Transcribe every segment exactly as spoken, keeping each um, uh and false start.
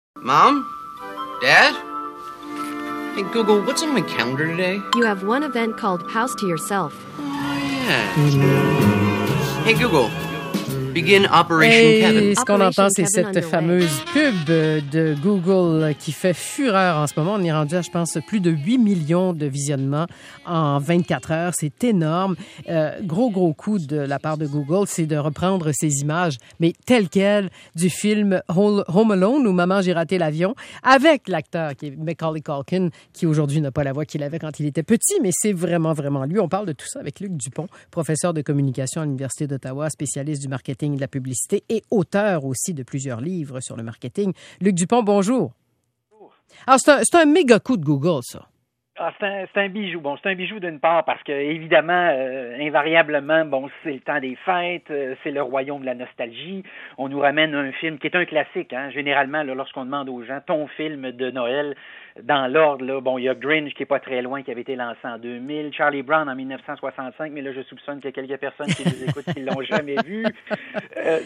Mom? Dad? Hey, Google, what's on my calendar today? You have one event called House to Yourself. Oh, yeah. Hey, Google. Begin Operation Et Kevin. ce qu'on entend, c'est Kevin cette underway. fameuse pub de Google qui fait fureur en ce moment. On est rendu à, je pense, plus de huit millions de visionnements en vingt-quatre heures. C'est énorme. Euh, gros, gros coup de la part de Google, c'est de reprendre ces images, mais telles quelles, du film Home Alone ou Maman, j'ai raté l'avion, avec l'acteur qui est Macaulay Culkin, qui aujourd'hui n'a pas la voix qu'il avait quand il était petit, mais c'est vraiment, vraiment lui. On parle de tout ça avec Luc Dupont, professeur de communication à l'Université d'Ottawa, spécialiste du marketing et de la publicité et auteur aussi de plusieurs livres sur le marketing. Luc Dupont, bonjour. Bonjour. Alors, c'est un, c'est un méga coup de Google, ça. Ah, c'est un, c'est un bijou. Bon, c'est un bijou d'une part parce que, évidemment, euh, invariablement, bon, c'est le temps des fêtes, euh, c'est le royaume de la nostalgie. On nous ramène un film qui est un classique, hein. Généralement, là, lorsqu'on demande aux gens ton film de Noël, dans l'ordre, là, bon, il y a Grinch qui est pas très loin, qui avait été lancé en deux mille, Charlie Brown en dix-neuf cent soixante-cinq, mais là, je soupçonne qu'il y a quelques personnes qui nous écoutent qui l'ont jamais vu. Euh,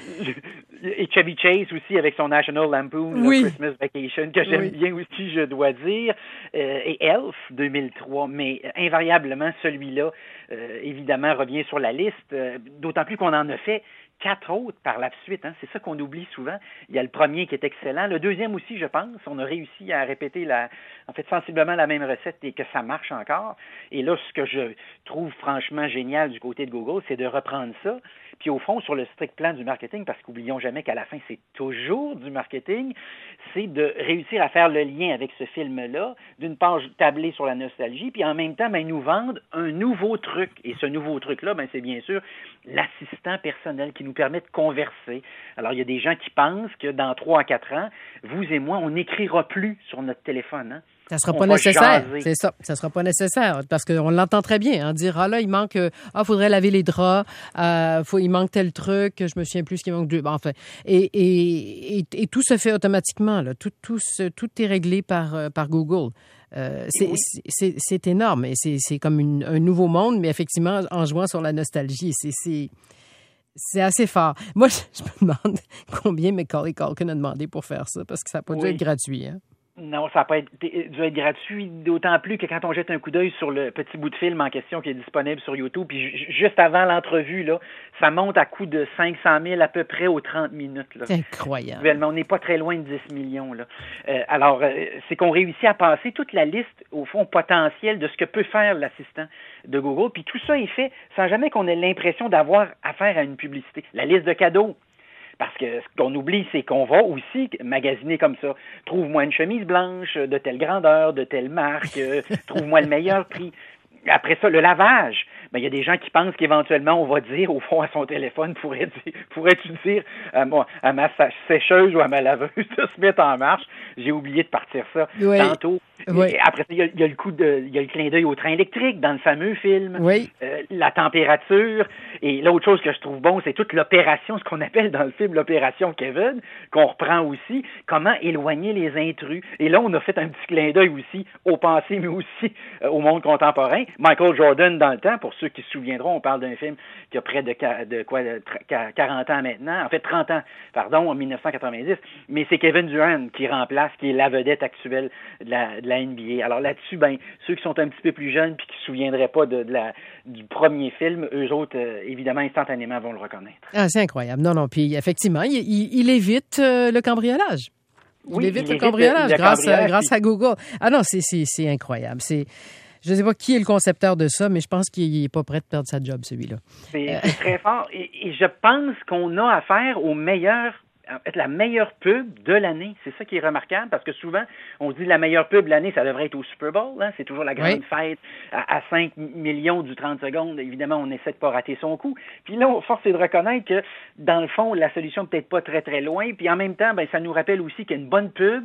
et Chevy Chase aussi avec son National Lampoon, Oui. là, Christmas Vacation, que j'aime Oui. bien aussi, je dois dire. Euh, et Elf, deux mille trois, mais invariablement, celui-là, euh, évidemment, revient sur la liste, euh, d'autant plus qu'on en a fait quatre autres par la suite. Hein. C'est ça qu'on oublie souvent. Il y a le premier qui est excellent. Le deuxième aussi, je pense. On a réussi à répéter la, en fait, sensiblement la même recette et que ça marche encore. Et là, ce que je trouve franchement génial du côté de Google, c'est de reprendre ça. Puis au fond, sur le strict plan du marketing, parce qu'oublions jamais qu'à la fin, c'est toujours du marketing, c'est de réussir à faire le lien avec ce film-là, d'une part tabler sur la nostalgie, puis en même temps, ben, nous vendre un nouveau truc. Et ce nouveau truc-là, ben, c'est bien sûr l'assistant personnel qui nous permet de converser. Alors, il y a des gens qui pensent que dans trois à quatre ans, vous et moi, on n'écrira plus sur notre téléphone, hein? Ça sera On pas va nécessaire, jaser. c'est ça. Ça sera pas nécessaire parce qu'on l'entend très bien, hein, dire ah là il manque, euh, ah faudrait laver les draps, euh, faut il manque tel truc, je me souviens plus ce qu'il manque de, bon, enfin et, et, et et tout se fait automatiquement là, tout tout se- tout est réglé par euh, par Google. Euh, c'est, Oui. c'est, c'est, c'est énorme et c'est, c'est comme une, un nouveau monde, mais effectivement en jouant sur la nostalgie, c'est, c'est, c'est assez fort. Moi, je me demande combien Macaulay Culkin a demandé pour faire ça parce que ça n'a pas dû Oui. être gratuit, hein. Non, ça n'a pas été, dû être gratuit, d'autant plus que quand on jette un coup d'œil sur le petit bout de film en question qui est disponible sur YouTube, puis ju- juste avant l'entrevue, là, ça monte à coût de cinq cent mille à peu près aux trente minutes. Là. C'est incroyable. Actuellement, on n'est pas très loin de dix millions. Là. Euh, alors, euh, c'est qu'on réussit à passer toute la liste, au fond, potentielle de ce que peut faire l'assistant de Google. Puis tout ça est fait sans jamais qu'on ait l'impression d'avoir affaire à une publicité. La liste de cadeaux. Parce que ce qu'on oublie, c'est qu'on va aussi magasiner comme ça. Trouve-moi une chemise blanche de telle grandeur, de telle marque, euh, trouve-moi le meilleur prix. Après ça, le lavage. Ben, il y a des gens qui pensent qu'éventuellement, on va dire, au fond, à son téléphone, pourrais dire, pourrais-tu dire à, moi, à ma sécheuse ou à ma laveuse de se mettre en marche? J'ai oublié de partir ça Oui. tantôt. Oui. Et après ça, il y, a, il y a le coup de, il y a le clin d'œil au train électrique dans le fameux film. Oui. Euh, la température. Et l'autre chose que je trouve bon, c'est toute l'opération, ce qu'on appelle dans le film l'opération Kevin, qu'on reprend aussi. Comment éloigner les intrus. Et là, on a fait un petit clin d'œil aussi au passé, mais aussi euh, au monde contemporain. Michael Jordan, dans le temps, pour ceux qui se souviendront, on parle d'un film qui a près de, de quoi, de quarante ans maintenant, en fait trente ans, pardon, en dix-neuf cent quatre-vingt-dix, mais c'est Kevin Durant qui remplace, qui est la vedette actuelle de la, de la N B A. Alors là-dessus, ben, ceux qui sont un petit peu plus jeunes puis qui se souviendraient pas de, de la, du premier film, eux autres, euh, évidemment, instantanément vont le reconnaître. Ah, c'est incroyable. Non, non, puis effectivement, il, il, il évite euh, le cambriolage. Il Oui, évite il le évite cambriolage le- le grâce, cambriolage, à, grâce puis- à Google. Ah non, c'est, c'est, c'est incroyable. C'est, je ne sais pas qui est le concepteur de ça, mais je pense qu'il n'est pas prêt de perdre sa job, celui-là. C'est c'est très fort. Et, et je pense qu'on a affaire au meilleur, en fait, la meilleure pub de l'année. C'est ça qui est remarquable, parce que souvent, on se dit la meilleure pub de l'année, ça devrait être au Super Bowl. Hein? C'est toujours la grande Oui. fête à, à cinq millions du trente secondes. Évidemment, on essaie de pas rater son coup. Puis là, force est de reconnaître que, dans le fond, la solution n'est peut-être pas très, très loin. Puis en même temps, ben, ça nous rappelle aussi qu'une bonne pub,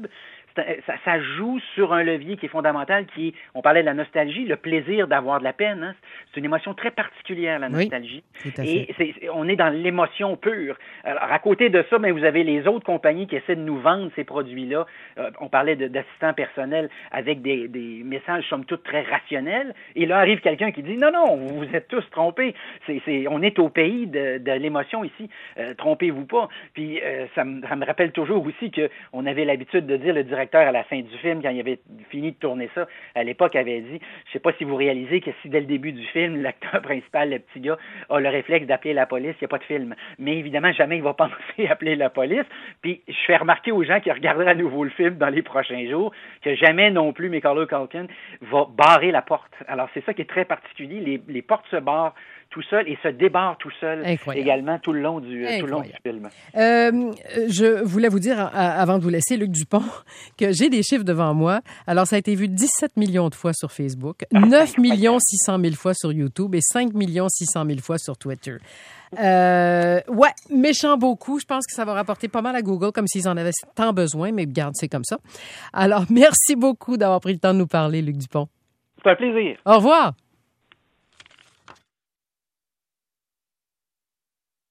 c'est, ça, ça joue sur un levier qui est fondamental, qui est, on parlait de la nostalgie, le plaisir d'avoir de la peine. Hein. C'est une émotion très particulière, la nostalgie. Oui, tout à fait. Et c'est, on est dans l'émotion pure. Alors, à côté de ça, ben, vous avez les autres compagnies qui essaient de nous vendre ces produits-là. Euh, on parlait de, d'assistants personnels avec des, des messages, somme toute, très rationnels. Et là, arrive quelqu'un qui dit, non, non, vous vous êtes tous trompés. C'est, c'est, on est au pays de, de l'émotion ici. Euh, trompez-vous pas. Puis, euh, ça, me, ça me rappelle toujours aussi qu'on avait l'habitude de dire, le directeur à la fin du film, quand il avait fini de tourner ça, à l'époque, avait dit, je sais pas si vous réalisez que si dès le début du film, l'acteur principal, le petit gars, a le réflexe d'appeler la police, il n'y a pas de film. Mais évidemment, jamais il va penser à appeler la police. Puis, je fais remarquer aux gens qui regarderaient à nouveau le film dans les prochains jours que jamais non plus Macaulay Culkin va barrer la porte. Alors, c'est ça qui est très particulier. Les, les portes se barrent tout seul et se débarrent tout seul également tout le long du, tout le long du film. Euh, je voulais vous dire, à, avant de vous laisser, Luc Dupont, que j'ai des chiffres devant moi. Alors, ça a été vu dix-sept millions de fois sur Facebook, ah, neuf millions six cent mille fois sur YouTube et cinq millions six cent mille fois sur Twitter. Euh, ouais, méchant beaucoup. Je pense que ça va rapporter pas mal à Google, comme s'ils en avaient tant besoin, mais regarde, c'est comme ça. Alors, merci beaucoup d'avoir pris le temps de nous parler, Luc Dupont. C'est un plaisir. Au revoir.